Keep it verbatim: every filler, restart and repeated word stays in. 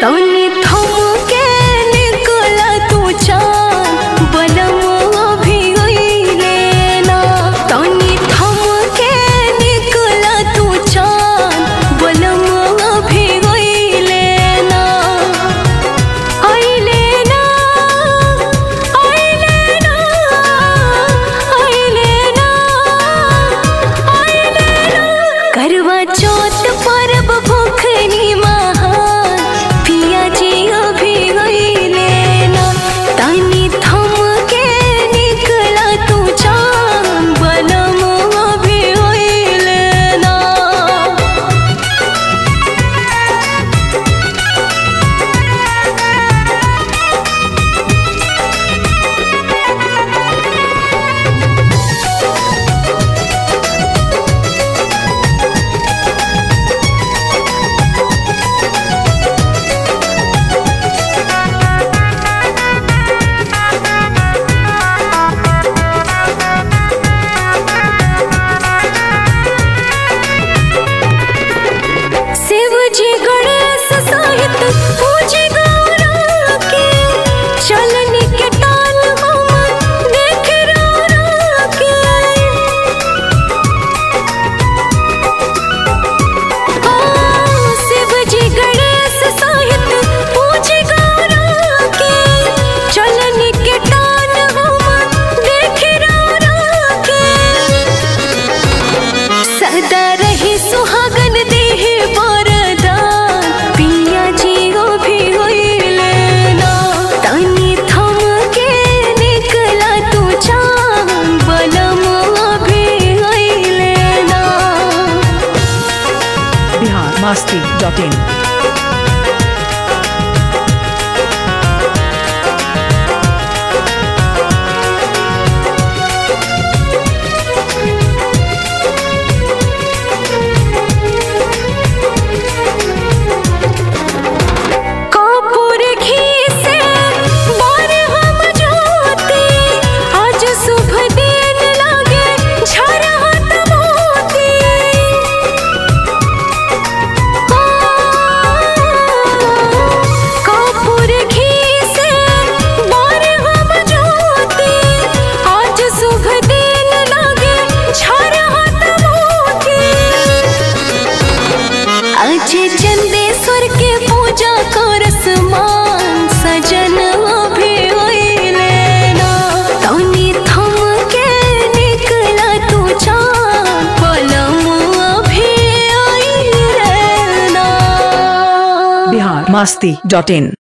तनी थम के निकला तू चांद बलमुआ भी गइले ना। तनी थम के निकला तू चांद बलमुआ भी गइले ना। आइले ना आइले ना आइले ना आइले ना। करवा चौथ परब भूखनी masti dot in चंदेश्वर के पूजा करस मान सजन भी गइले ना। तनी थम के निकला तू चांद बलमुआ भी गइले ना। Bihar masti dot in